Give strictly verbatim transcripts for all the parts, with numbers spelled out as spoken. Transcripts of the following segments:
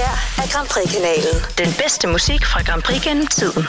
her er Grand Prix-kanalen. Den bedste musik fra Grand Prix gennem tiden.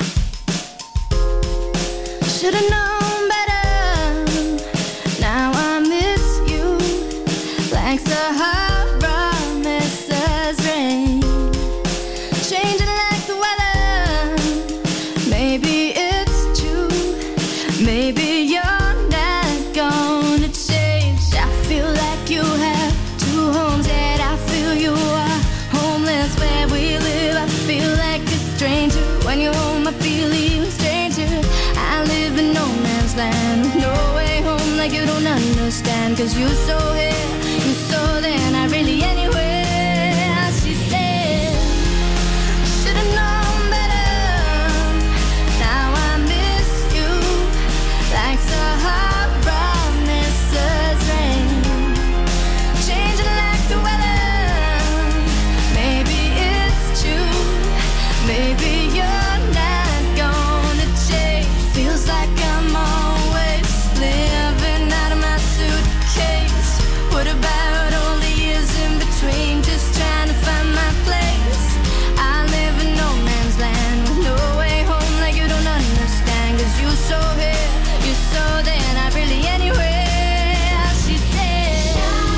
Should've known better. Now I miss you like Sahara misses rain. Changing like the weather. Maybe it's true. Maybe you're not gonna change. I feel like you have two homes, yet I feel you are homeless where we live. I feel like a stranger when you're home. I feel even stranger. I live in no man's land with no way home, like you don't understand. Cause you're so here, you're so there, not really anywhere. She said, should've known better. Now I miss you like Sahara misses rain. Changing like the weather. Maybe it's true. Maybe you're not gonna change. Feels like I'm always living out of my suitcase. What about all the years in between, just trying to find my place? I live in no man's land with no way home, like you don't understand. Cause you're so here, you're so there, not really anywhere. She said,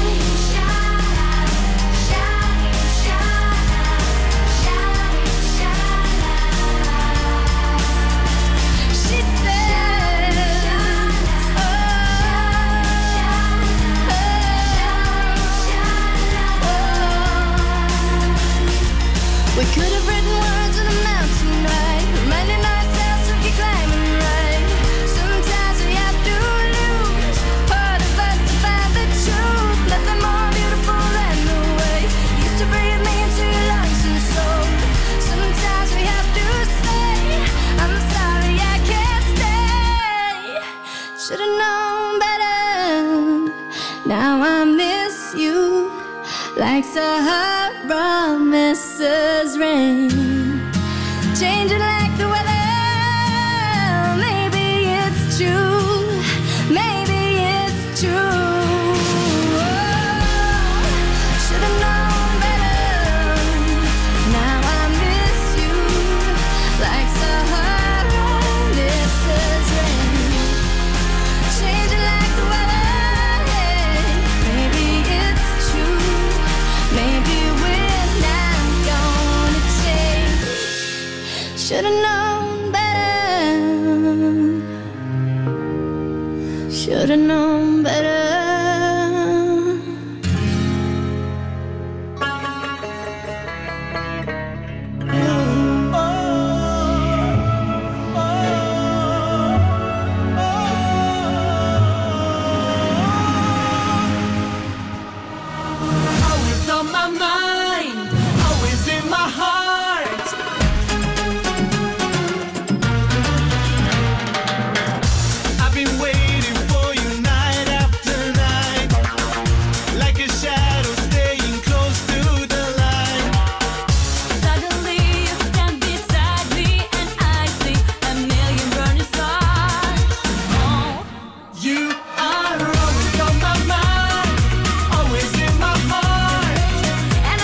she said, oh, oh. We could have written words on a mountain, right? Reminding ourselves to keep climbing, right? Sometimes we have to lose part of us to find the truth. Nothing more beautiful than the way you used to breathe me into your lungs and soul. Sometimes we have to say, I'm sorry I can't stay. Should've known better. Now I miss you like Sahara misses rain. Changing like the weather. Maybe it's true. Maybe it's true. Oh, should've known better. Now I miss you like Sahara misses rain. Changing like the weather. Maybe it's true. Maybe we're not gonna change. Should've known better. Should've known better. Always on my mind, always in my heart. I've been waiting for you night after night, like a shadow staying close to the light. Suddenly you stand beside me and I see a million burning stars. Oh, You are always on my mind, always in my heart. and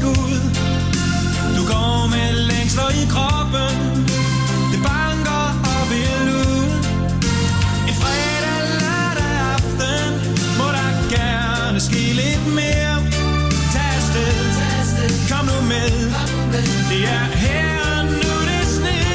skud. Du går med længsler i kroppen, det banker og vil ud. En fredag, lørdag aften, må der gerne ske lidt mere. Tag afsted, kom nu med, det er her og nu det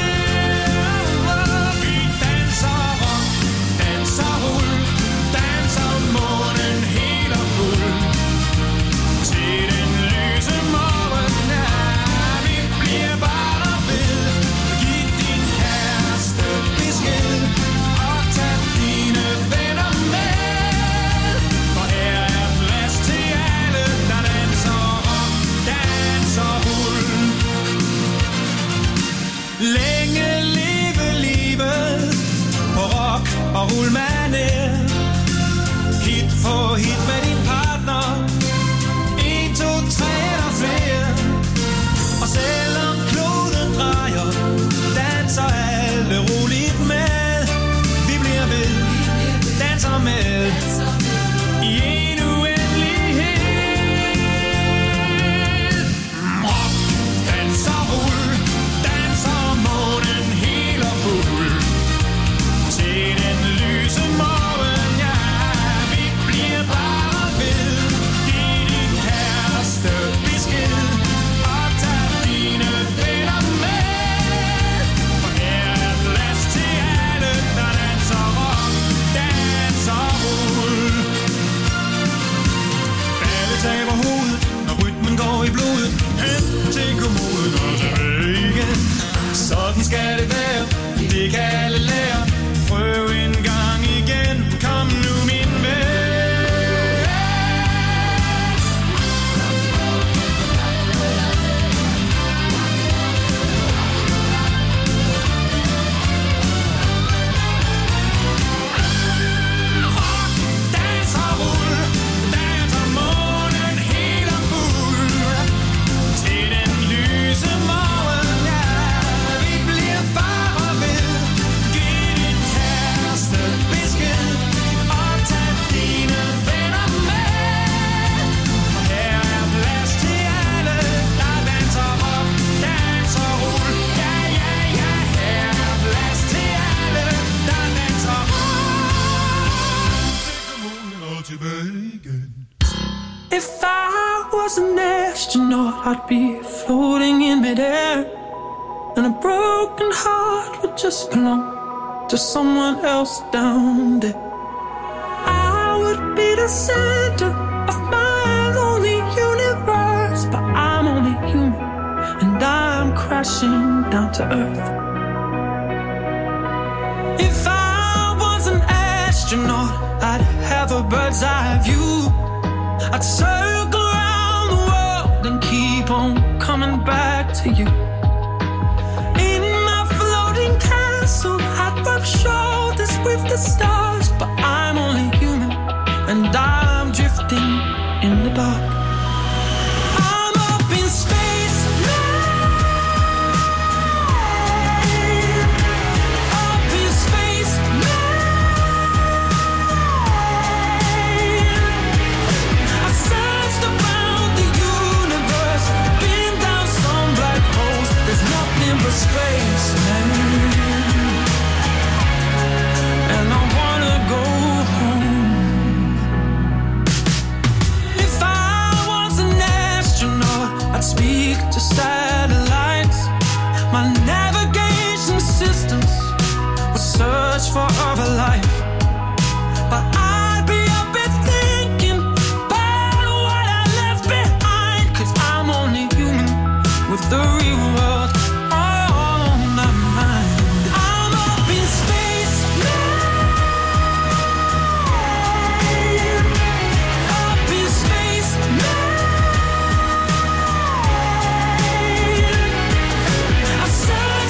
sner. Vi danser rock, danser rull, danser månen helt og fuld. Til den lyse morgen, ja, vi bliver bare ved. Giv din kæreste besked, og tag dine venner med. For her er plads til alle, der danser rock, danser rull. Længe leve livet på rock og rullmanér. Hit for hit med din partner, en, to, tre eller flere. Og selvom kloden drejer, danser alle roligt med. Vi bliver ved, danser med i en uendelighed. Rock, danser, rull, danser månen helt og fuld. Til den lyse morgen, ja, vi bliver bare ved. Giv din kæreste besked, og tag dine venner med. For her er plads til alle, der danser rock, danser rull. Alle taber hovedet, når rytmen går i blodet. Hen til kommoden og tilbage igen. Sådan skal det være, det kan alle lære. Prøv en gang igen, kom nu min ven. Rock, danser, rull, danser månen helt og fuld. Til den lyse morgen, ja, vi bliver bare ved. Giv din kæreste besked, og tag dine venner med. For her er plads til alle, der danser rock, danser rull. Ja, ja, ja, her er plads til alle, der danser rock. Og tilbage igen. If I was an astronaut, I'd be floating in midair, and a broken heart would just belong to someone else down there. I would be the center of my lonely universe, but I'm only human, and I'm crashing down to earth. If I was an astronaut, I'd have a bird's eye view. I'd circle around the world and keep on coming back to you. In my floating castle, I'd rub shoulders with the stars, but I'm only human, and I'm drifting in the dark. I'm up in space now, up in space now. I searched around the universe, been down some black holes. There's nothing but space, man. And I wanna go home. If I was an astronaut, I'd speak to satellites. My navigation systems would search for other life. But I'd be up and thinking about what I left behind, 'cause I'm only human with the real world on my mind. I'm up in space now, up in space now. I search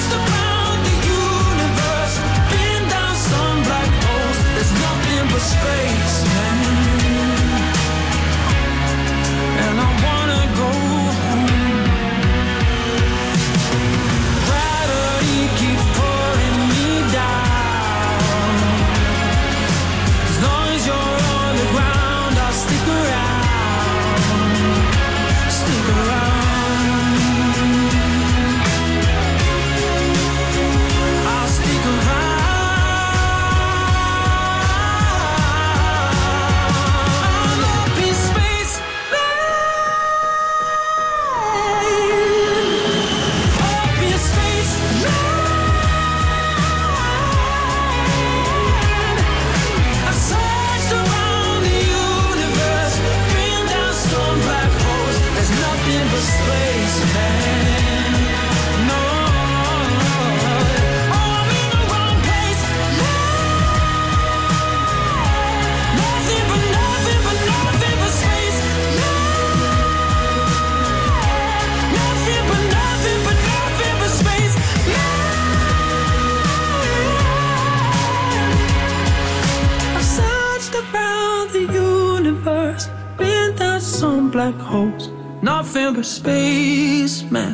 around the universe, been down some black holes, nothing but space, man.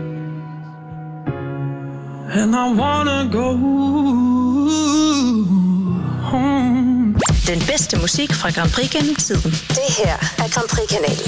And I wanna go home. Den bedste musik fra Grand Prix gennem tiden. Det her er Grand Prix-kanalen.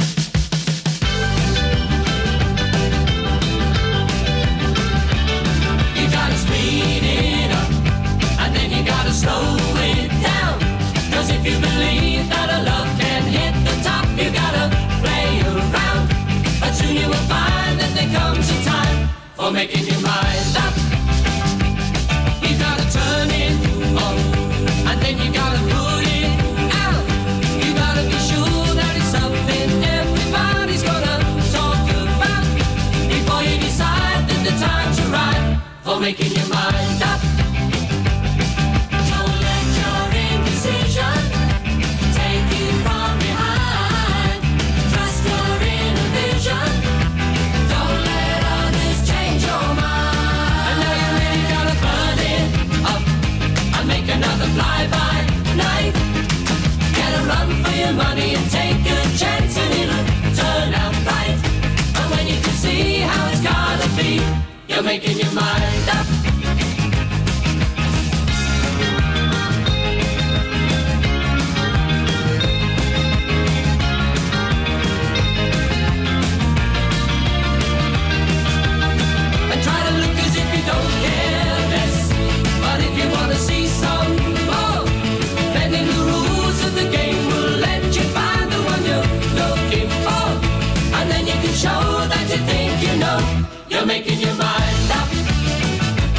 You gotta speed it up, and then you gotta slow it down. Cause if you believe that a love can hit the top, you gotta play around. But soon you will find that there comes a time for making your mind up. You gotta turn it on, and then you gotta put it out. You gotta be sure that it's something everybody's gonna talk about before you decide that the time's right for making your mind up. Don't let your indecision take you from behind. Trust your inner vision. Don't let others change your mind. And now you really gotta burn it up and make another fly-by night. Get a run for your money and take a chance and it'll turn out right. And when you can see how it's gotta be, you're making your mind up. And try to look as if you don't care less. But if you wanna see some more, bending the rules of the game will let you find the one you're looking for. And then you can show that you think you know. You're making your mind up.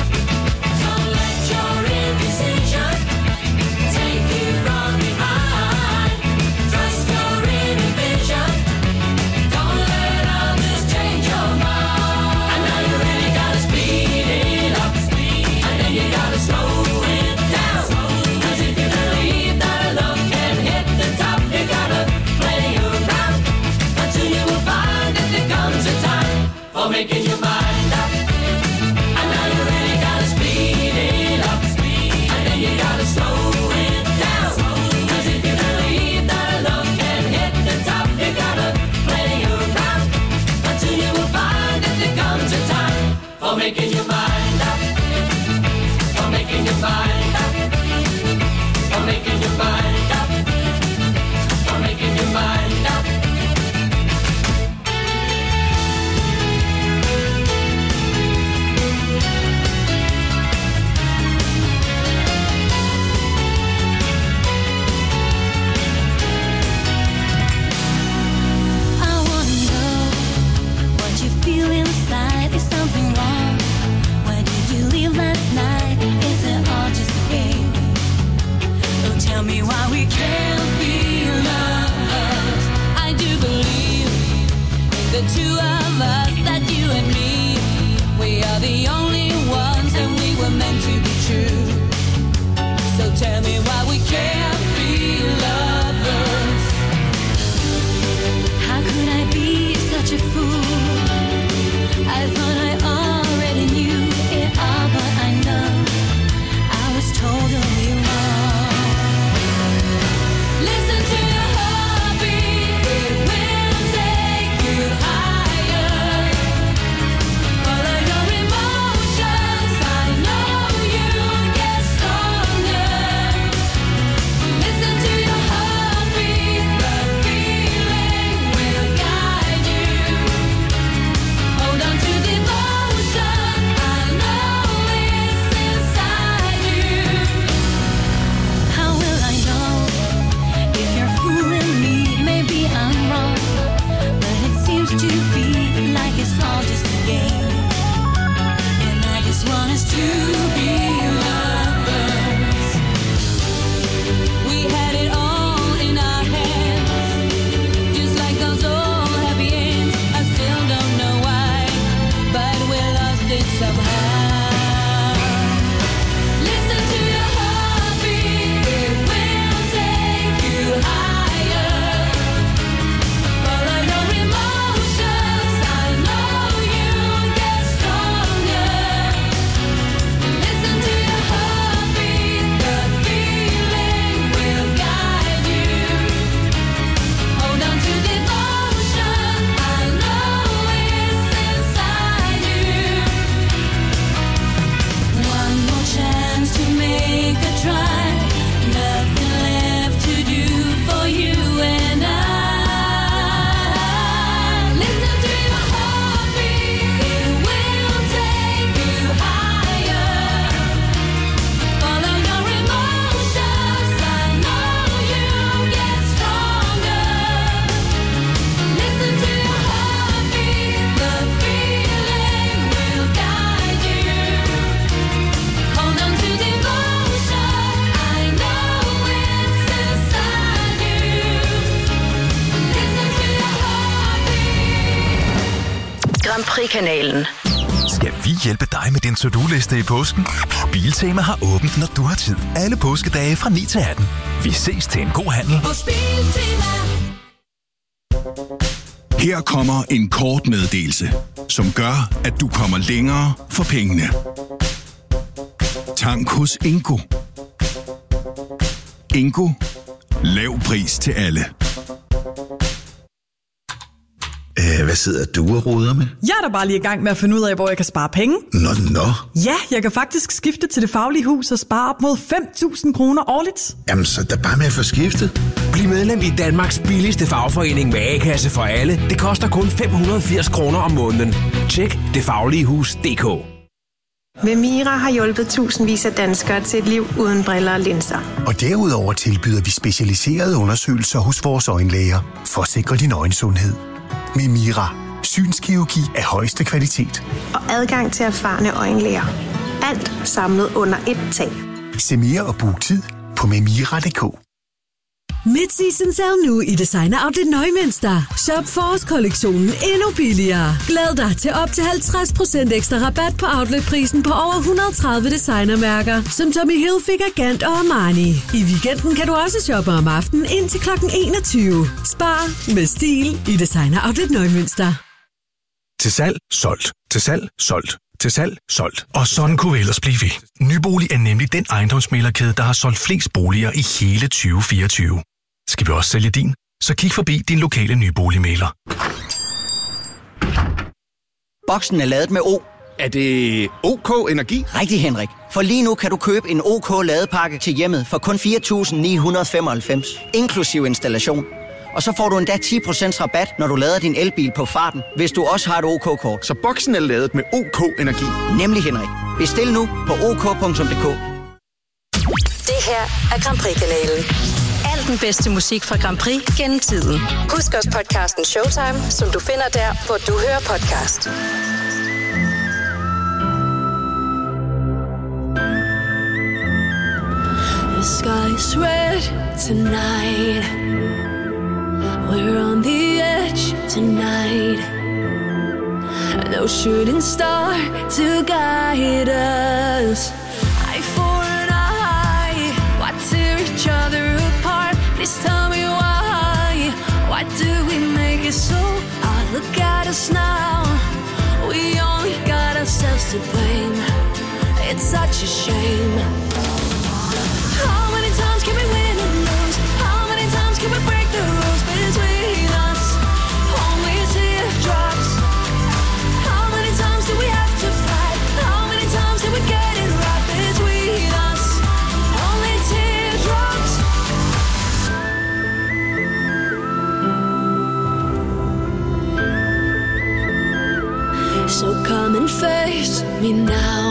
Prix-kanalen. Skal vi hjælpe dig med din to-do-liste i påsken? Biltema har åbent, når du har tid. Alle påskedage fra ni til atten. Vi ses til en god handel. Her kommer en kort meddelelse, som gør, at du kommer længere for pengene. Tank hos Ingo. Ingo. Lav pris til alle. Æh, hvad sidder du og roder med? Jeg er da bare lige i gang med at finde ud af, hvor jeg kan spare penge. Nå, nå. Ja, jeg kan faktisk skifte til Det Faglige Hus og spare op mod fem tusind kroner årligt. Jamen, så er der bare med at få skiftet. Bliv medlem i Danmarks billigste fagforening med A-kasse for alle. Det koster kun fem hundrede og firs kroner om måneden. Tjek det faglige hus punktum d k. Vemira har hjulpet tusindvis af danskere til et liv uden briller og linser. Og derudover tilbyder vi specialiserede undersøgelser hos vores øjenlæger for at sikre din øjensundhed. Vemira. Synskirurgi af højeste kvalitet. Og adgang til erfarne øjenlæger. Alt samlet under ét tag. Se mere og book tid på memira punktum d k. Mid-season sale nu i Designer Outlet Neumünster. Shop forårskollektionen endnu billigere. Glæd dig til op til halvtreds procent ekstra rabat på outletprisen på over et hundrede og tredive designermærker, som Tommy Hilfiger, Gant og Armani. I weekenden kan du også shoppe om aftenen indtil klokken enogtyve. Spar med stil i Designer Outlet Neumünster. Til salg, solgt. Til salg, solgt. Til salg, solgt. Og sådan kunne vi ellers blive ved. Nybolig er nemlig den ejendomsmæglerkæde, der har solgt flest boliger i hele tyve fireogtyve. Skal vi også sælge din? Så kig forbi din lokale nyboligmægler. Boksen er ladet med O. Er det OK Energi? Rigtig, Henrik. For lige nu kan du købe en OK ladepakke til hjemmet for kun fire tusind ni hundrede og femoghalvfems, inklusiv installation. Og så får du endda ti procent rabat, når du lader din elbil på farten, hvis du også har et OK-kort. Så boksen er ladet med OK Energi? Nemlig, Henrik. Bestil nu på ok punktum d k. Det her er Grand Prix-kanalen. Al den bedste musik fra Grand Prix gennem tiden. Husk også podcasten Showtime, som du finder der, hvor du hører podcast. The sky's red tonight. We're on the edge tonight. No shooting star to guide us. Eye for an eye. Why tear each other apart? Please tell me why. Why do we make it so? Oh, look at us now. We only got ourselves to blame. It's such a shame. How many times can we win and lose? How many times can we break the rules between us? Only teardrops. How many times do we have to fight? How many times do we get it right between us? Only teardrops. So come and face me now.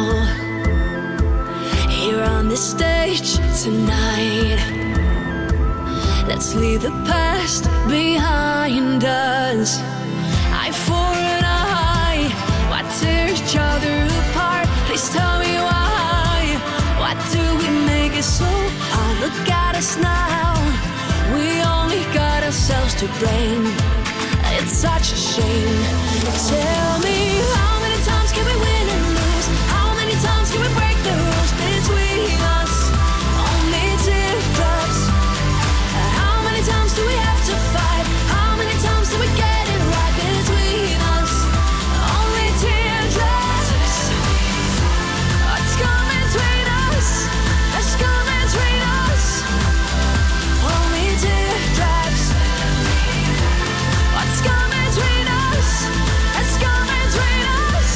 Here on this stage tonight. Let's leave the past behind us. Eye for an eye. Why tear each other apart? Please tell me why. Why do we make it so? Oh, look at us now. We only got ourselves to blame. It's such a shame. Tell me, how many times can we win and lose? How many times can we break the rules between us? Only teardrops. How many times do we have to fight? How many times do we get it right between us? Only teardrops. What's coming between us? What's coming between us? Only teardrops. What's coming between us? What's coming between us?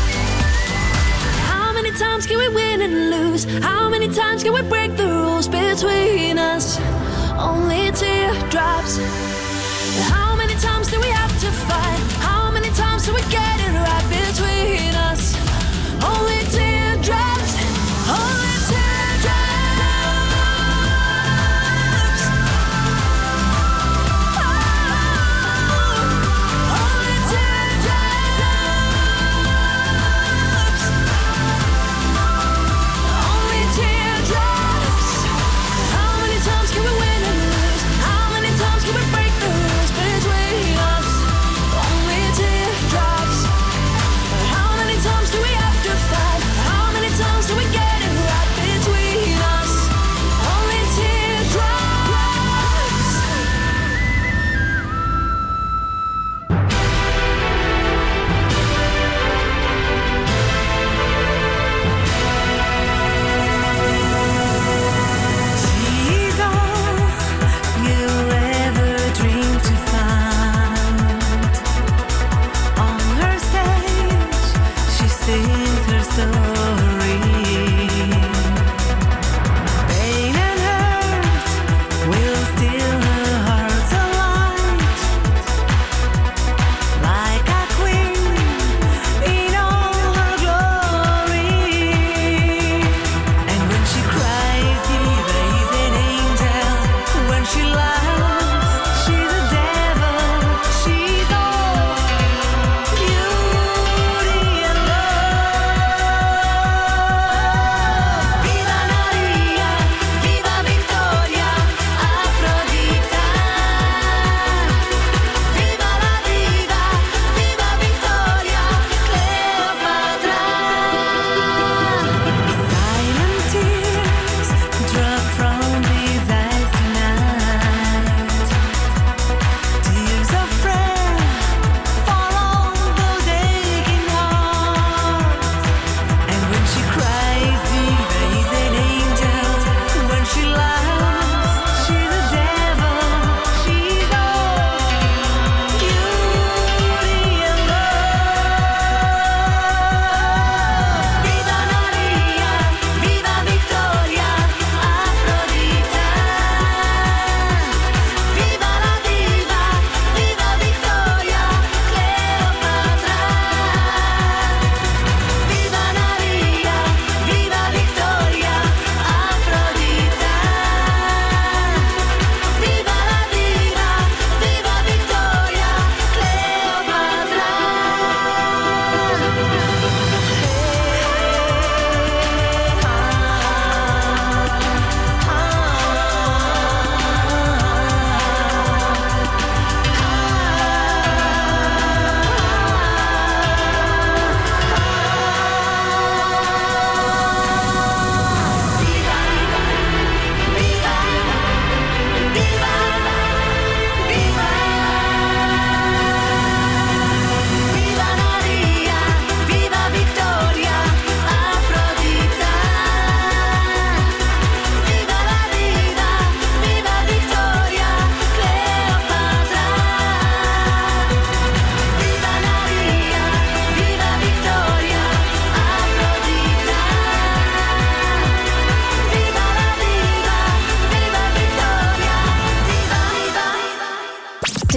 How many times can we win and lose? How many times can we break the rules between us? Only teardrops. How many times do we have to fight? How many times do we get it right between us? Only teardrops. Only teardrops. Oh, only teardrops. Only teardrops. How many times can we win and lose? How many times can we break the rules between us? Only teardrops.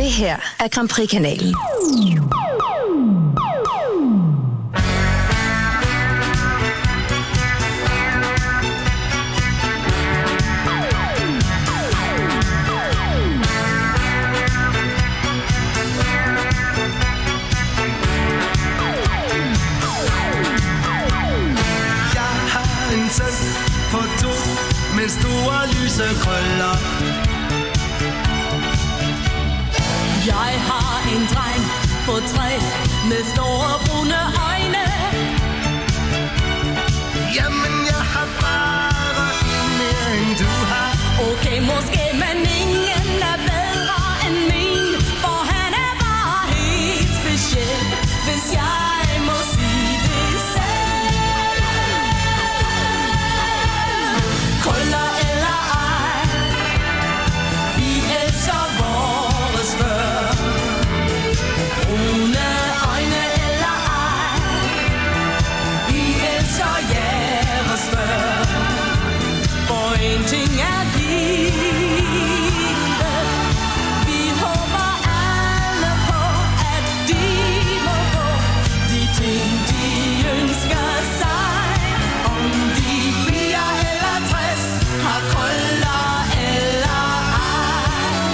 Det her er Grand Prix-kanalen. På to med store lyse krøller. Jeg har en dreng på tre med store brune øjne. Jamen jeg har bare en mere end du har. Okay, måske, men ingen er bedre end min, for han er bare helt speciel, hvis jeg må sige det selv. Krøller eller ej, vi elsker vores børn. Brune øjne eller ej, vi elsker jeres børn. For en ting er givet, vi håber alle på, at de må få de ting, de ønsker sig. Om de fire eller tres har krøller eller ej.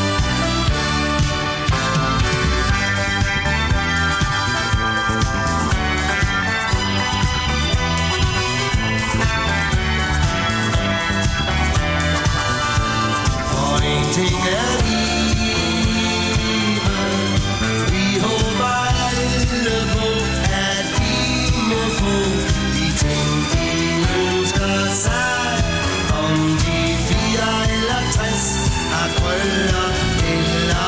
For en ting er livet, vi håber alle på, at de må få de ting, de ønsker sig. Om de fire eller tres har krøller eller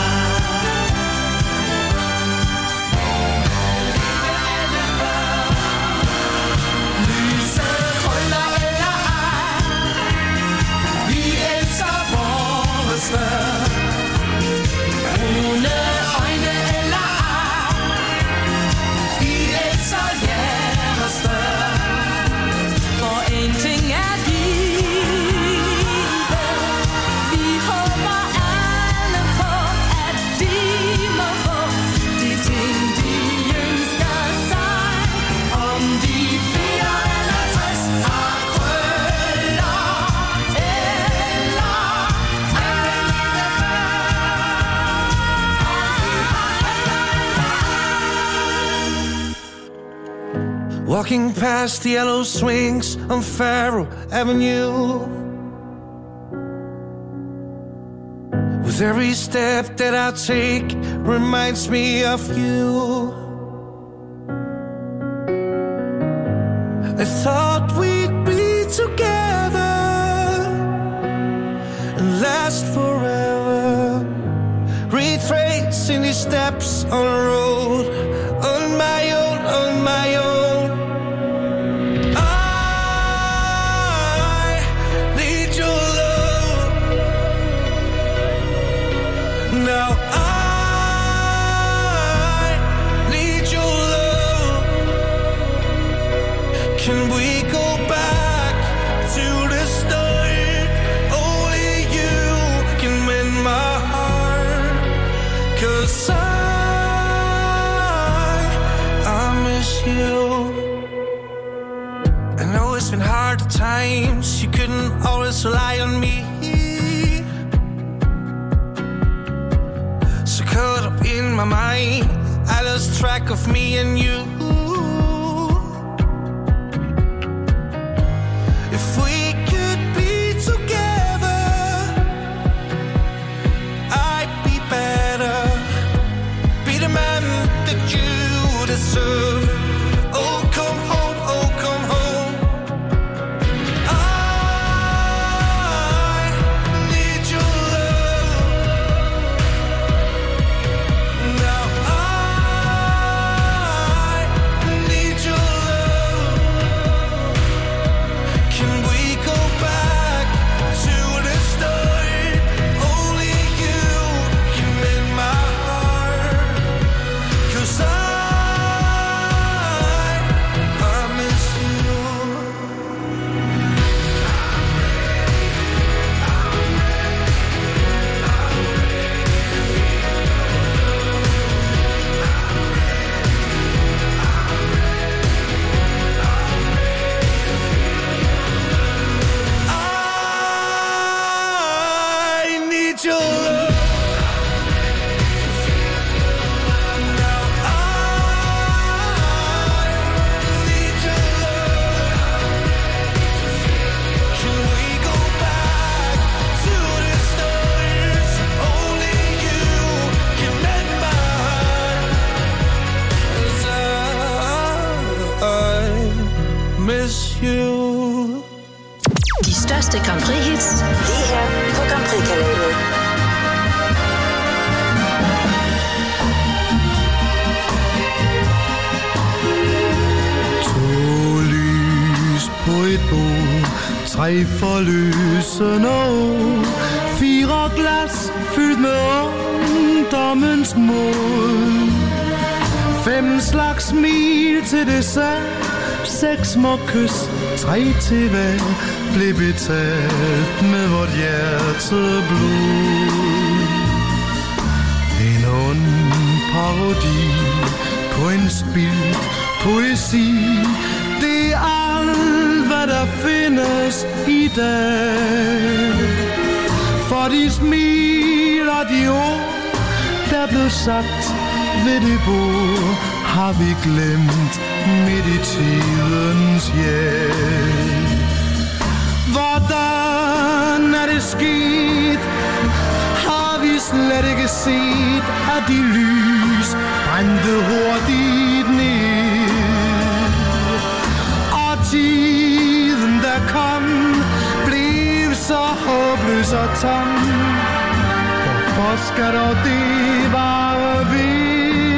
lyse krøller eller ej, vi elsker vores børn. Brune øjne eller ej, vi elsker jeres børn. For en ting er givet, vi håber alle på, at de må få de ting, de ønsker sig. Om de fire eller tres har krøller eller walking past the yellow swings on Faro Avenue. With every step that I take reminds me of you. I thought we'd be together and last forever, retracing these steps on the road on my own, on my own. Now I need your love. Can we go back to the start? Only you can win my heart. 'Cause I, I miss you. I know it's been hard at times. You couldn't always rely on me. Caught up in my mind, I lost track of me and you. If we could be together, I'd be better, be the man that you deserve. Oh, come home, oh, come home. I need your love. Now I need your love. You. De største Grand Prix-hits, lige her på Grand Prix-kanalen. To lys på et bord, tre forløsende år, fire glas fyldt med ungdommens mod, fem slags smil til dessert, seks små kys, tre til hver, blev betalt med vort hjerteblod. En ond parodi på en spildt poesi, det er alt, hvad der findes i dag. For de smil og de ord, der blev sagt ved det bord, har vi glemt midt i tidens hjælp. Hvordan er det sket? Har vi slet ikke set, at de lys brændte hurtigt ned? Og tiden, der kom, blev så håbløs og tom. Hvorfor skal dog det vare ved?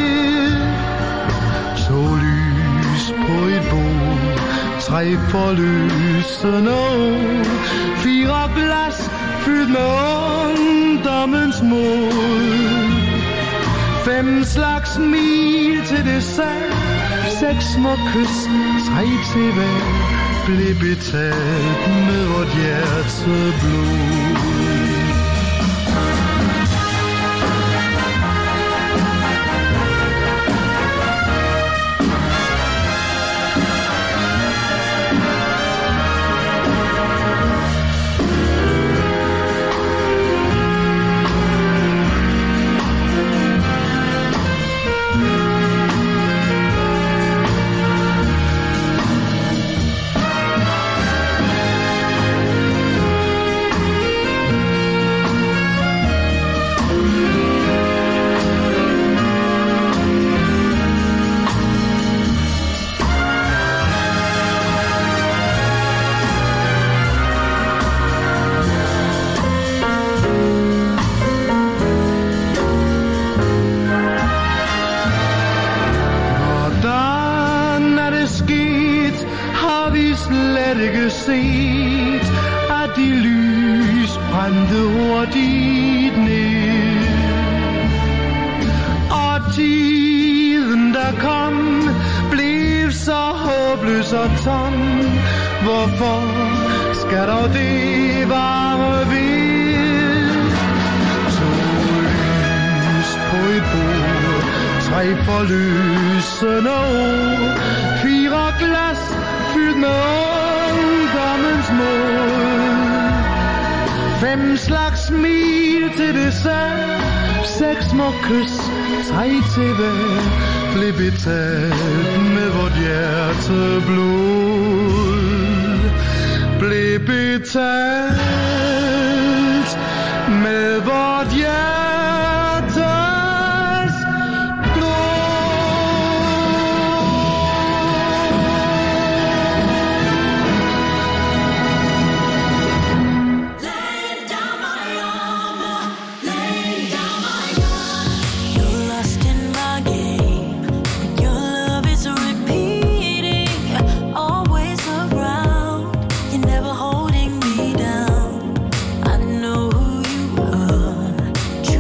To lys på et bord, tre forløsende år, fire glas fyldt med ungdommens mod, fem slags smil til dessert, seks små kys, tre til hver, blev betalt med vort hjerteblod. Set, at de lys brændte hurtigt ned. Og tiden, der kom, blev så håbløs og tom. Hvorfor skal dog det vare ved? To lys på et bord, tre forløsende år, fire glas fyldt med ungdommens mod, fem slags smil til dessert, seks små kys, tre til hver, blev betalt med vort hjerteblod. Blev betalt med vort hjertes blod. Holding me down, I know who you are.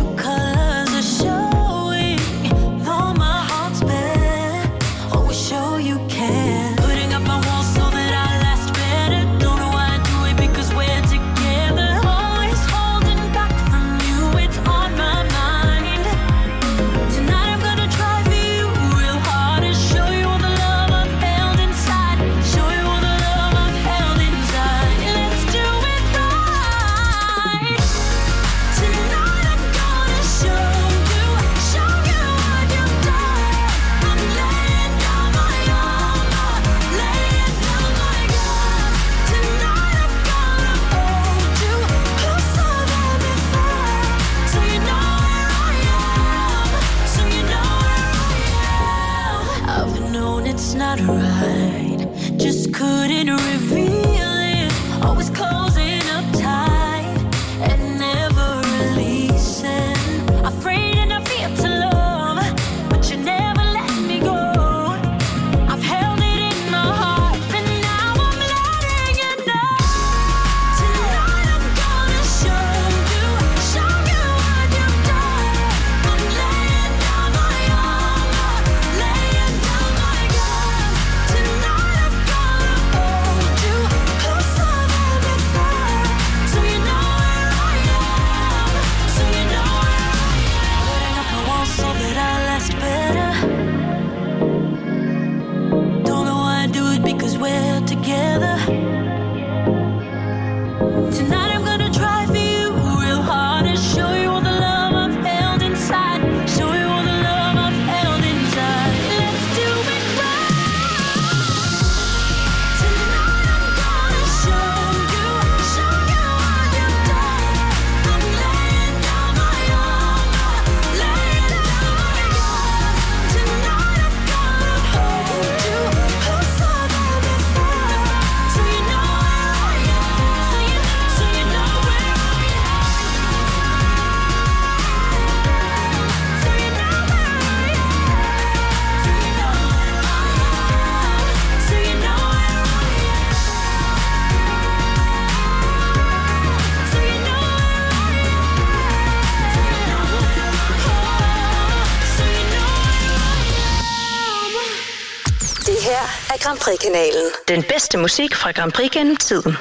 not right. Just couldn't reveal it. Always closing up tight and never releasing. Afraid and I fear to love, but you never let me go. I've held it in my heart, and now I'm letting you know. Tonight I'm gonna show you, show you what you've done. I'm laying down my armor, laying down my gun. Tonight I'm gonna hold you closer than before, so you know where I am, so you know where I am. Putting up my walls so that I last better. Don't know why I do it, because we're together. Tonight I'm gonna try for you real hard and show you all the love I've held inside. Show you all the love I've held inside. Let's do it right. Tonight I'm gonna show you, show you what you've done. I'm laying down my armor, laying down my gun. Tonight I'm gonna hold you closer than before, so you know where I am, so you, so you know where I am, so you know where I am, so you know where I am, so you know where I am, so you know where I am, so you know where I am. Det her er Grand Prix-kanalen. Den bedste musik fra Grand Prix gennem tiden.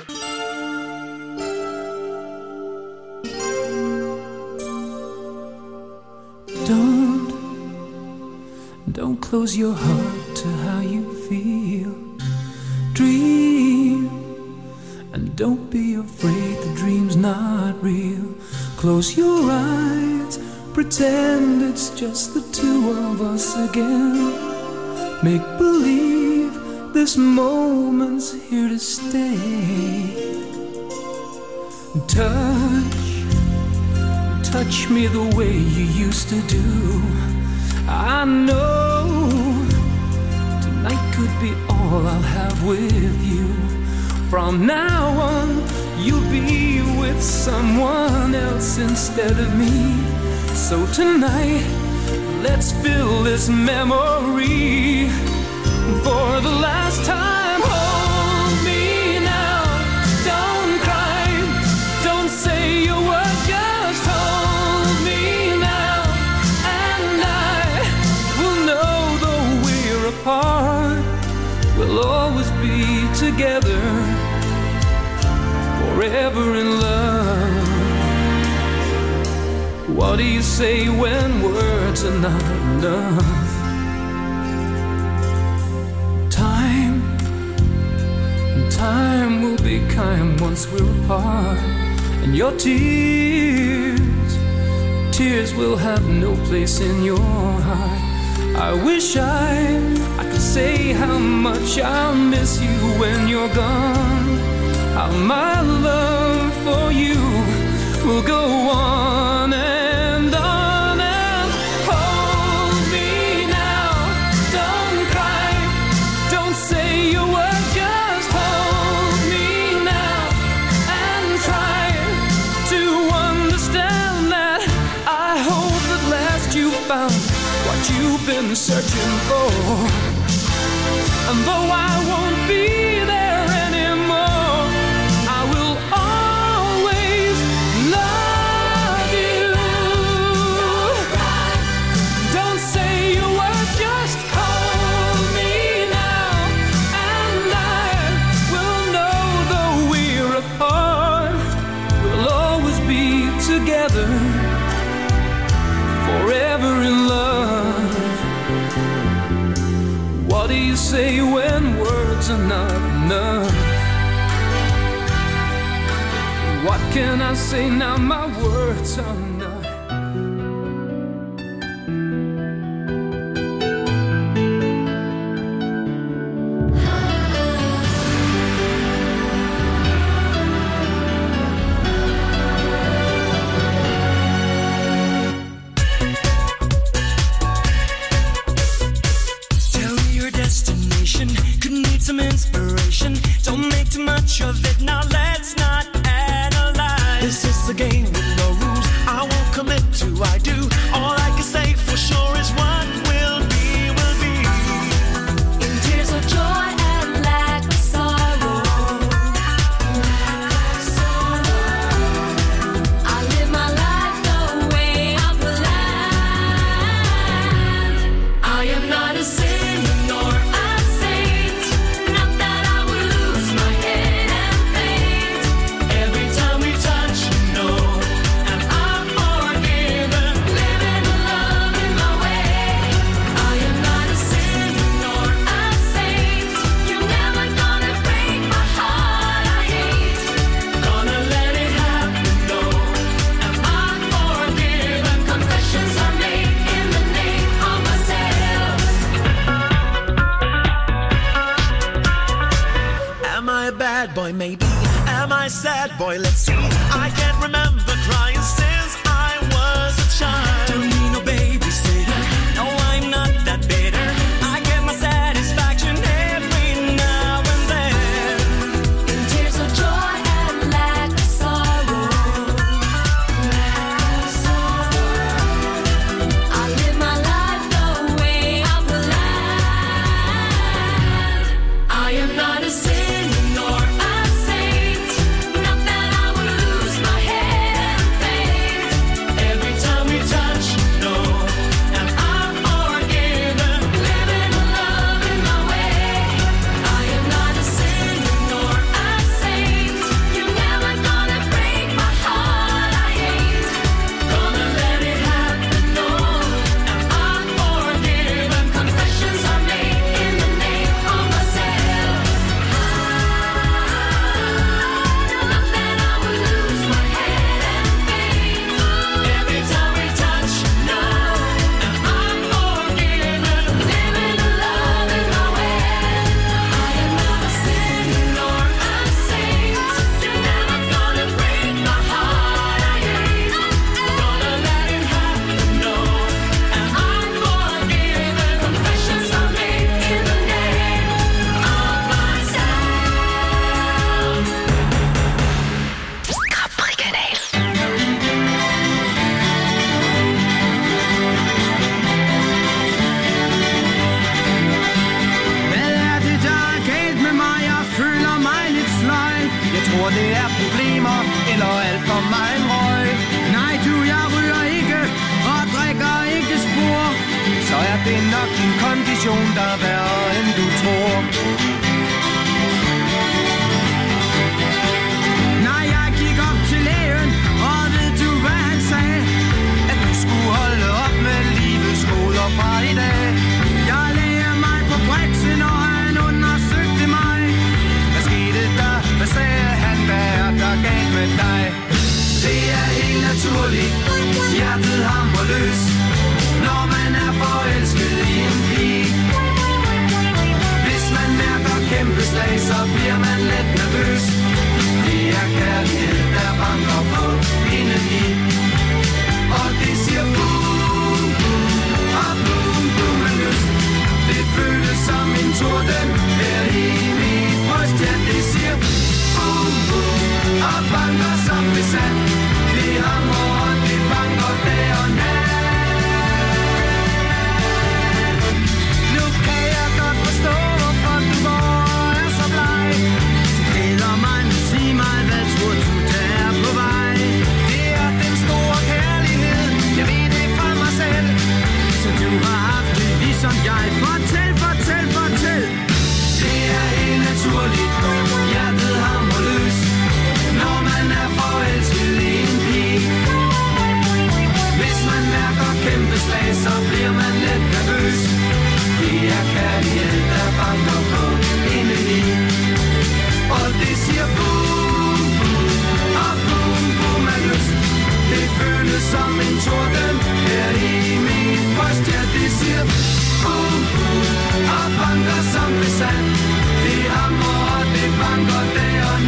Don't, don't close your heart to how you feel. Dream, and don't be afraid the dream's not real. Close your eyes, pretend it's just the two of us again. Make believe this moment's here to stay. Touch, touch me the way you used to do. I know tonight could be all I'll have with you. From now on, you'll be with someone else instead of me. So tonight, let's fill this memory for the last time. Hold me now, don't cry, don't say a word, just hold me now. And I will know though we're apart, we'll always be together, forever in love. What do you say when words are not enough? Time, time will be kind once we're apart. And your tears, tears will have no place in your heart. I wish I, I could say how much I'll miss you when you're gone. How my love for you will go on and on and hold me now. Don't cry, don't say a word, just hold me now and try to understand that I hope at last you found what you've been searching for. And though I won't be there anymore, I will always love you. Don't say a word, just hold me now. And I will know though we're apart, we'll always be together, forever in love. What do you say when words are not enough? What can I say now? My words are not. Tell me your destination bad boy, let's see. I can't remember crying since I was a child. Don't need no babysitter. No, I'm not that bitter. I get my satisfaction every now and then. In tears of joy and lack of sorrow. Lack of sorrow. I live my life the way I've planned. I am not a sinner nor a saint. Not that I would lose my head and faint. Every time we touch, no, and I'm forgiven. Living a love in my way. I am not a sinner nor a saint. You're never gonna break my heart. I ain't gonna let it happen, no, and I'm forgiven. Confessions are made in the name of myself. Not that I would lose my head and faint. Every time we touch, no, and I'm forgiven. Living a love in my way. I am not a sinner nor a saint. You're never gonna break my heart. I ain't gonna let it happen, no, and I'm forgiven. Confessions are made in the name of myself. Capri-kanal. Hvad er det, der er galt med mig? Jeg føler mig lidt sløj. Jeg tror, det er problemer, eller alt for meget røg. Nej, du, jeg ryger ikke, og drikker ikke spor. Så er det nok din kondition, der er værre, end du tror. Nej, jeg gik op til lægen, og ved du, hvad han sagde? At du skulle holde op med livets goder fra i dag. Jeg lagde mig på briksen, og han undersøgte mig. Hvad skete der? Hvad sagde han? Hvad er der galt med dig? Det er helt naturligt. Hjertet hamrer løs, når man er forelsket i en pige. Hvis man mærker kæmpe slag, så bliver man let nervøs. Det er kærlighed, der banker på indeni. Og det siger boom, boom, og boom, boom med lyst. Det føles som en torden her i mit bryst. Ja, det siger boom, boom, og banker som besat. Det hamrer og det banker dag og nat. Nu kan jeg godt forstå, hvorfor du går og er så bleg. Du glæder mig, nu sig mig, hvad tror du, der er på vej? Det er den store kærlighed, jeg ved det fra mig selv. Så du har haft det ligesom jeg. Fortæl, fortæl, fortæl. Det er helt naturligt, hjertet hamrer løs, når man er forelsket i en pige. Hvis man mærker kæmpe slag, så bliver man lidt nervøs. Det er kærlighed, der banker på indeni. Og det siger boom, boom, og boom, boom af lyst. Det føles som en torden her i mit bryst. Ja, det siger boom, boom, og banker som besat. Det hamrer og det banker dag og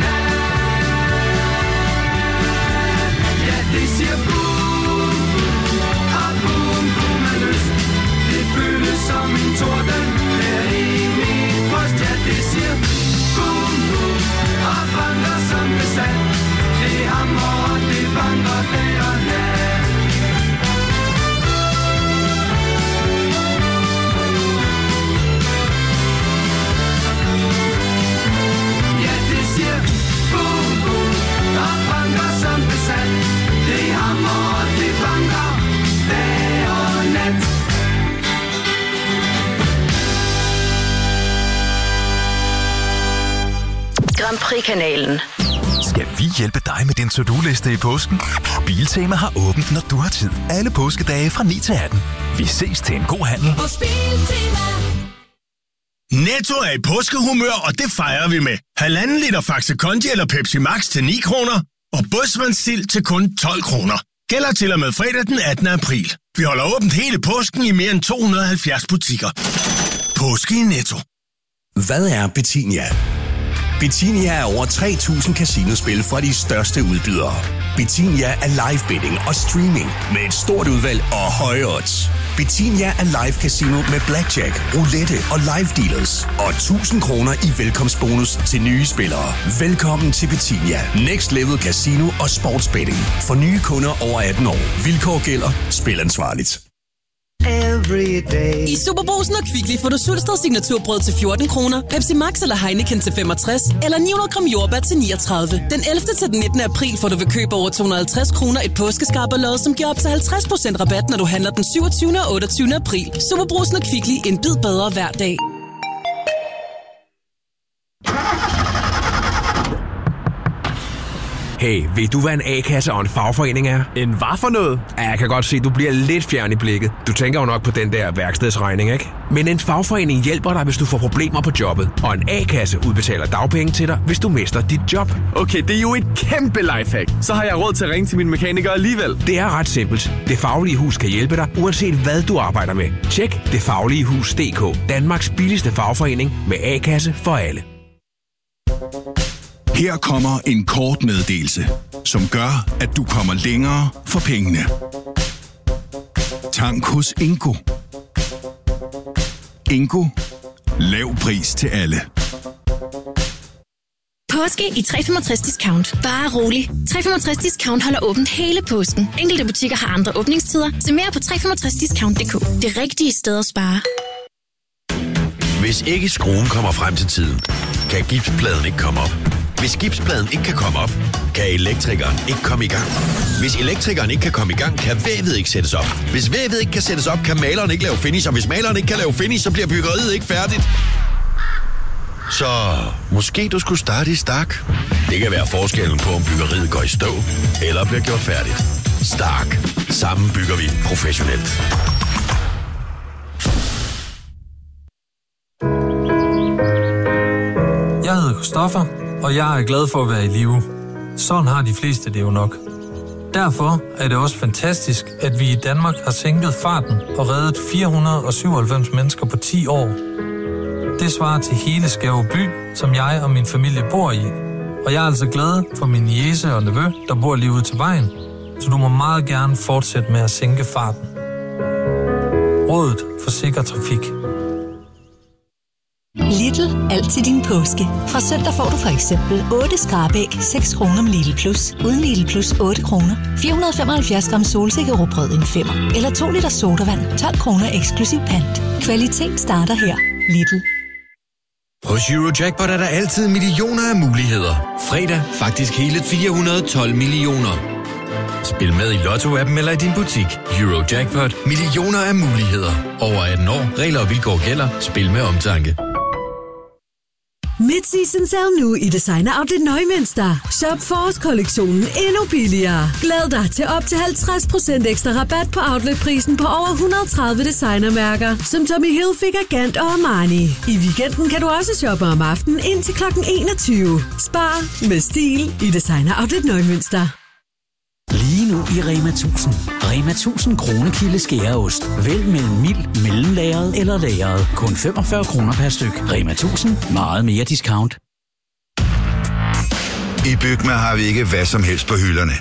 nat. Ja, det siger boom, og boom, boom af lyst. Det føles som en torden her i mit bryst. Ja, det siger boom, boom, og banker som besat. Det hamrer og det banker dag og nat. Ja, det siger boom, boom, og banker som besat. Det hamrer og det banker dag og nat. Grand Prix-kanalen. Skal vi hjælpe dig med din to-do-liste i påsken? Biltema har åbent, når du har tid. Alle påskedage fra ni til atten. Vi ses til en god handel. Netto er i påskehumør, og det fejrer vi med. Halvanden liter Faxe Kondi eller Pepsi Max til ni kroner, og Bådsvandsild til kun tolv kroner. Gælder til og med fredag den attende april. Vi holder åbent hele påsken i mere end to hundrede og halvfjerds butikker. Påske i Netto. Hvad er Betinia? Betinia er over tre tusind casinospil fra de største udbydere. Betinia er live betting og streaming med et stort udvalg og høje odds. Betinia er live casino med blackjack, roulette og live dealers. Og tusind kroner i velkomstbonus til nye spillere. Velkommen til Betinia. Next Level Casino og Sportsbetting. For nye kunder over atten år. Vilkår gælder. Spil ansvarligt. I Superbrugsen og Kvickly får du Sulsted signaturbrød til fjorten kroner, Pepsi Max eller Heineken til femogtres, eller ni hundrede gram jordbær til niogtredive. Den ellevte til den nittende april får du ved køb over to hundrede og halvtreds kroner et påskeskarberlod, som giver op til halvtreds procent rabat, når du handler den syvogtyvende og otteogtyvende april. Superbrugsen og Kvickly, en bid bedre hver dag. Hey, ved du, hvad en A-kasse og en fagforening er? En hvad for noget? Ja, jeg kan godt se, du bliver lidt fjern i blikket. Du tænker jo nok på den der værkstedsregning, ikke? Men en fagforening hjælper dig, hvis du får problemer på jobbet. Og en A-kasse udbetaler dagpenge til dig, hvis du mister dit job. Okay, det er jo et kæmpe lifehack. Så har jeg råd til at ringe til min mekaniker alligevel. Det er ret simpelt. Det Faglige Hus kan hjælpe dig, uanset hvad du arbejder med. Tjek det faglige hus punktum d k. Danmarks billigste fagforening med A-kasse for alle. Her kommer en kort meddelelse, som gør, at du kommer længere for pengene. Tank hos Ingo. Ingo. Lav pris til alle. Påske i tre femogtres discount. Bare rolig. tre femogtres discount holder åbent hele påsken. Enkelte butikker har andre åbningstider. Se mere på tre femogtres discount punktum d k. Det rigtige sted at spare. Hvis ikke skruen kommer frem til tiden, kan gipspladen ikke komme op. Hvis gipspladen ikke kan komme op, kan elektrikeren ikke komme i gang. Hvis elektrikeren ikke kan komme i gang, kan vævet ikke sættes op. Hvis vævet ikke kan sættes op, kan maleren ikke lave finish. Og hvis maleren ikke kan lave finish, så bliver byggeriet ikke færdigt. Så måske du skulle starte i Stark. Det kan være forskellen på, om byggeriet går i stå eller bliver gjort færdigt. Stark. Sammen bygger vi professionelt. Jeg hedder Christoffer, og jeg er glad for at være i live. Sådan har de fleste det jo nok. Derfor er det også fantastisk, at vi i Danmark har sænket farten og reddet fire hundrede og syvoghalvfems mennesker på ti år. Det svarer til hele Skæve by, som jeg og min familie bor i. Og jeg er altså glad for min niece og nevø, der bor lige ude til vejen. Så du må meget gerne fortsætte med at sænke farten. Rådet for sikker trafik. Lidl. Altid din påske. Fra søndag får du for eksempel otte skrabæg, seks kroner med Lidl Plus. Uden Lidl Plus otte kroner. fire hundrede og femoghalvfjerds gram solsikkerrugbrød en femmer. Eller to liter sodavand, tolv kroner eksklusiv pant. Kvalitet starter her. Lidl. Hos Eurojackpot er der altid millioner af muligheder. Fredag faktisk hele fire hundrede og tolv millioner. Spil med i Lotto-appen eller i din butik. Eurojackpot. Millioner af muligheder. Over atten år. Regler og vilkår gælder. Spil med omtanke. Mid-season sale nu i Designer Outlet Neumünster. Shop forårskollektionen endnu billigere. Glæd dig til op til halvtreds procent ekstra rabat på outletprisen på over et hundrede og tredive designermærker, som Tommy Hilfiger, Gant og Armani. I weekenden kan du også shoppe om aftenen indtil klokken enogtyve. Spar med stil i Designer Outlet Neumünster. Lige nu i Rema tusind. Rema tusind kronekilde skæreost. Vælg mellem mild, mellemlagret eller lagret. Kun femogfyrre kroner per styk. Rema tusind. Meget mere discount. I Bygma har vi ikke hvad som helst på hylderne.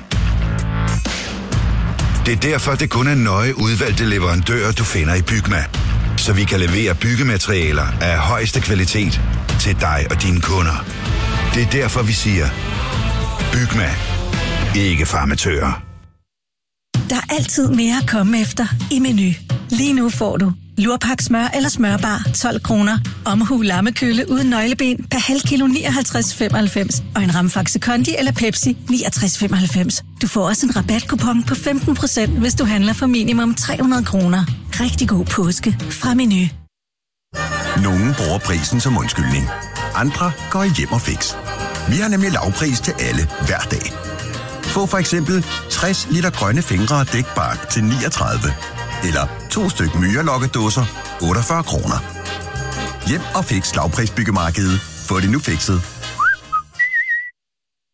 Det er derfor, det kun er nøje udvalgte leverandører, du finder i Bygma. Så vi kan levere byggematerialer af højeste kvalitet til dig og dine kunder. Det er derfor, vi siger, Bygma. Ikke farmatører. Der er altid mere at komme efter i Meny. Lige nu får du lurpak smør eller smørbar tolv kroner, omhu lammekølle uden nøgleben per halv kilo nioghalvtreds femoghalvfems og en ramfaxe kondi eller Pepsi niogtres femoghalvfems. Du får også en rabatkupon på femten procent, hvis du handler for minimum tre hundrede kroner. Rigtig god påske fra Meny. Nogle bruger prisen som undskyldning. Andre går hjem og fix. Vi har nemlig lavpris til alle hver dag. Få for eksempel tres liter grønne fingre og dækbark til niogtredive. Eller to styk myrelokkedåser, otteogfyrre kroner. Hjem og fix lavprisbyggemarkedet. Få det nu fikset.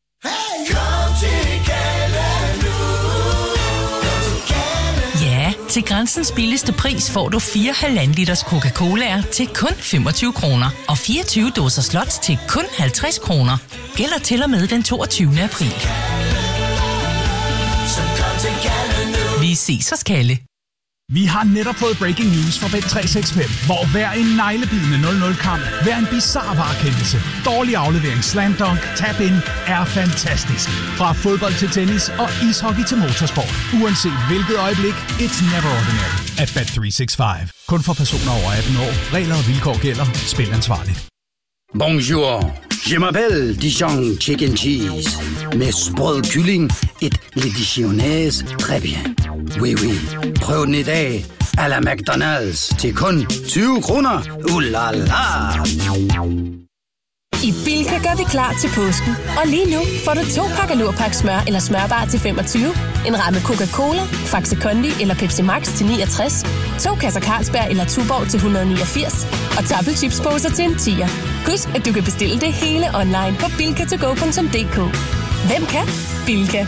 Ja, Til Grænsens billigste pris får du fire halvanden liters Coca-Colaer til kun femogtyve kroner. Og fireogtyve dåser slots til kun halvtreds kroner. Gælder til og med den toogtyvende april. Vi ses hos Kalle. Vi har netop fået breaking news fra Bet tre seks fem, hvor hver en neglebidende nul nul-kamp, hver en bizarre varekendelse, dårlig aflevering, slam dunk, tap-in er fantastisk. Fra fodbold til tennis og ishockey til motorsport. Uanset hvilket øjeblik, it's never ordinary at Bet tre seks fem. Kun for personer over atten år. Regler og vilkår gælder. Spil ansvarligt. Bonjour. Je m'appelle Dijon Chicken Cheese. Med sprød kylling, et le dijonnaise, très bien. Oui, oui. Prøv den i dag. A la McDonald's til kun tyve kroner. Uh la la. I Bilka gør vi klar til påsken. Og lige nu får du to pakker Lurpak smør eller smørbar til femogtyve, en ramme Coca-Cola, Faxe Kondi eller Pepsi Max til niogtres, to kasser Carlsberg eller Tuborg til et hundrede og niogfirs og tafelchipsposer til en tier. Husk, at du kan bestille det hele online på bilka to go punktum d k. Hvem kan? Bilka.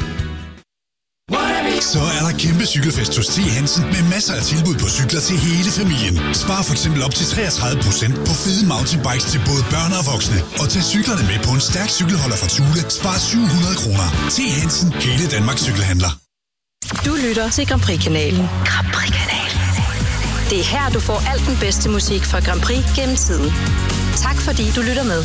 Så er der kæmpe cykelfest hos T. Hansen med masser af tilbud på cykler til hele familien. Spar for eksempel op til treogtredive procent på fede mountainbikes til både børn og voksne. Og tag cyklerne med på en stærk cykelholder fra Thule. Spar syv hundrede kroner. T. Hansen, hele Danmarks cykelhandler. Du lytter til Grand Prix-kanalen. Grand Prix-kanalen. Det er her, du får alt den bedste musik fra Grand Prix gennem tiden. Tak fordi du lytter med.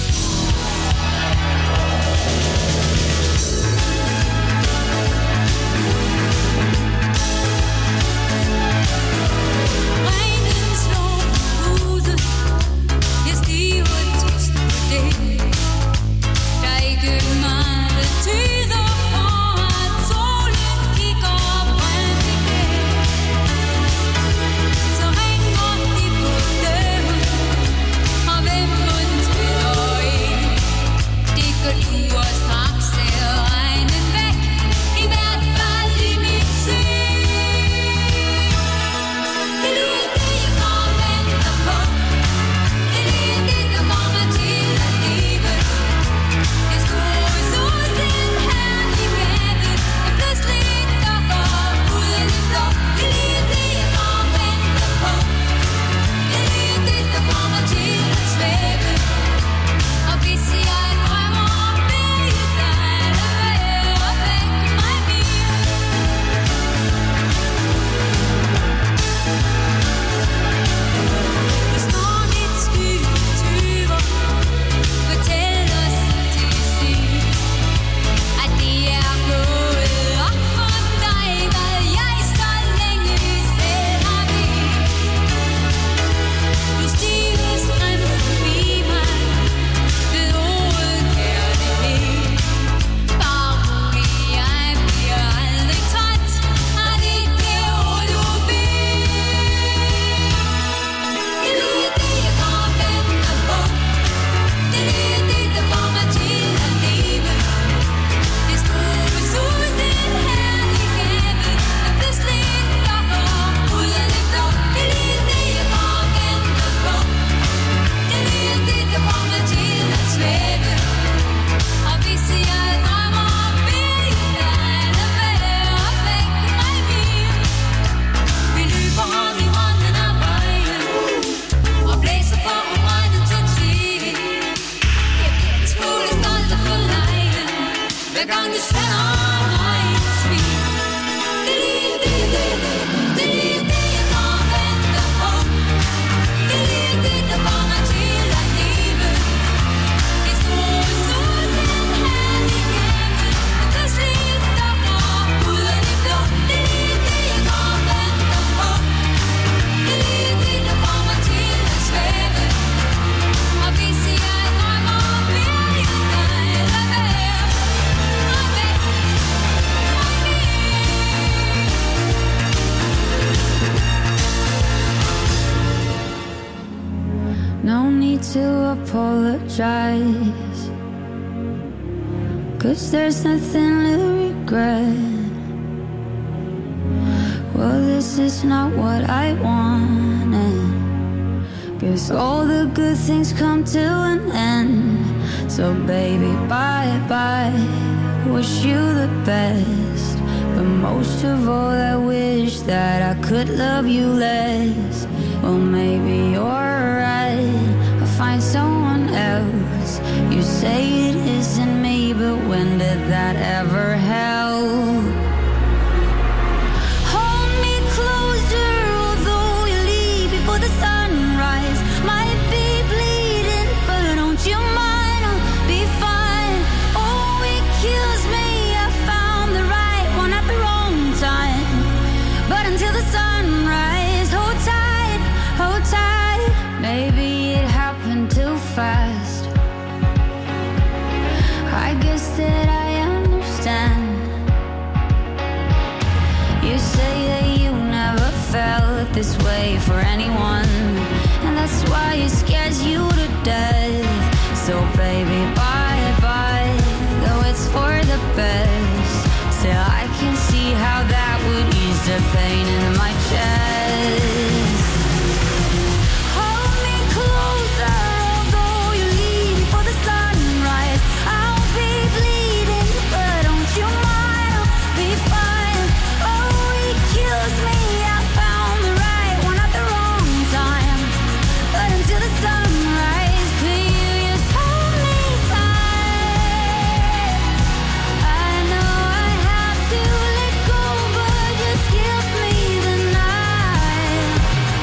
apologize, 'cause there's nothing to regret. Well, this is not what I wanted. Guess all the good things come to an end. So baby, bye bye, wish you the best, but Most of all, I wish that I could love you less. Well, maybe you're right, I'll find someone else. You say it isn't me, but when did that ever help? Hold me closer, although you leave before the sunrise. Might be bleeding, but don't you mind, I'll be fine. Oh, it kills me, I found the right one at the wrong time. But until the sunrise, hold tight, hold tight. Maybe it happened too fast. I guess that I understand. You say that you never felt this way for anyone, and that's why it scares you to death. So baby, bye bye, though it's for the best. Still I can see how that would ease the pain in my chest. Hold me closer, although you leave before the sunrise. I'll be bleeding, but don't you mind, I'll be fine. Oh, it kills me, I found the right one at the wrong time. But until the sunrise, could you just hold me tight? I know I have to let go, but just give me the night.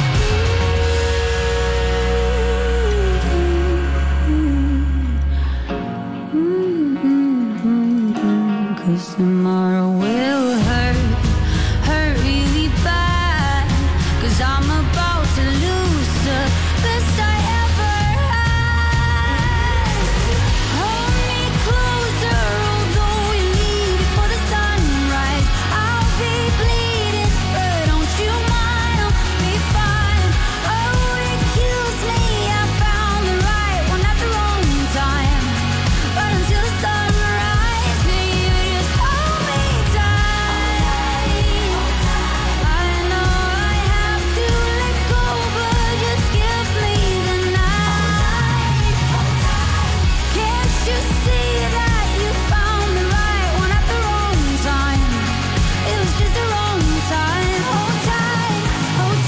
Mm-hmm. 'Cause tomorrow will hurt, hurt really bad. 'Cause I'm about to lose the best I ever had. Hold me closer, although you leave before the sunrise. I'll be bleeding, but don't you mind, I'll be fine. Oh, it kills me, I found the right one at the wrong time. But until the sunrise, could you just hold me tight? I know I have to let go, but just give me the night. Can't you see that you found the right one at the wrong time? It was just the wrong time. Hold tight, hold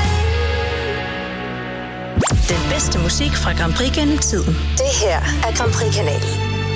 tight. Den bedste musik fra Grand Prix gennem tiden. Det her er Grand Prix-kanalen.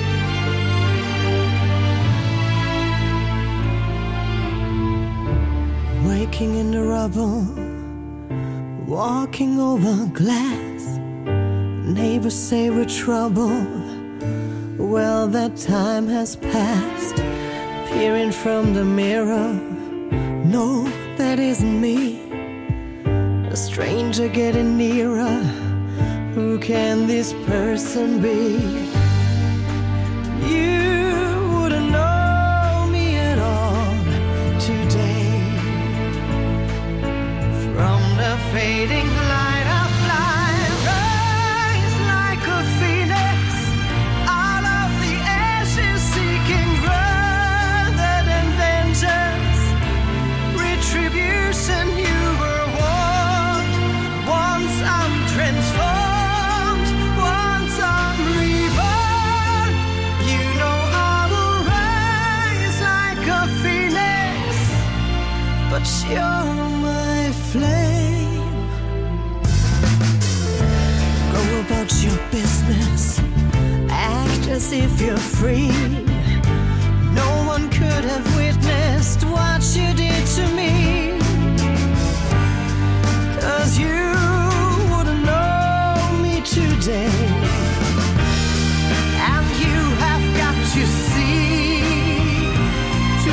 Waking in the rubble, walking over glass. Neighbors say we're trouble. Well, that time has passed. Peering from the mirror, no, that isn't me. A stranger getting nearer. Who can this person be? You wouldn't know me at all today. From the fading light I fly, rise like a phoenix out of the ashes, seeking rather than vengeance, retribution you were warned. Once I'm transformed, once I'm reborn, you know I will rise like a phoenix, but you're my flame. Go about your business, act as if you're free. No one could have witnessed what you did to me. 'Cause you wouldn't know me today. And you have got to see to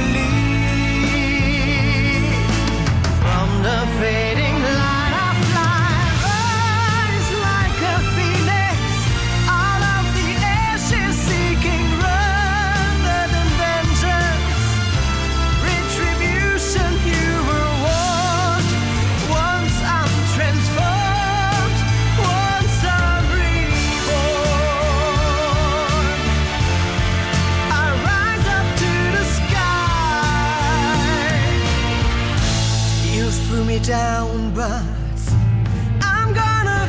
believe. From the fading light I fly, rise like a phoenix out of the ashes, seeking rather than vengeance, retribution you were warned. Once I'm transformed, once I'm reborn, I rise up to the sky. You threw me down, but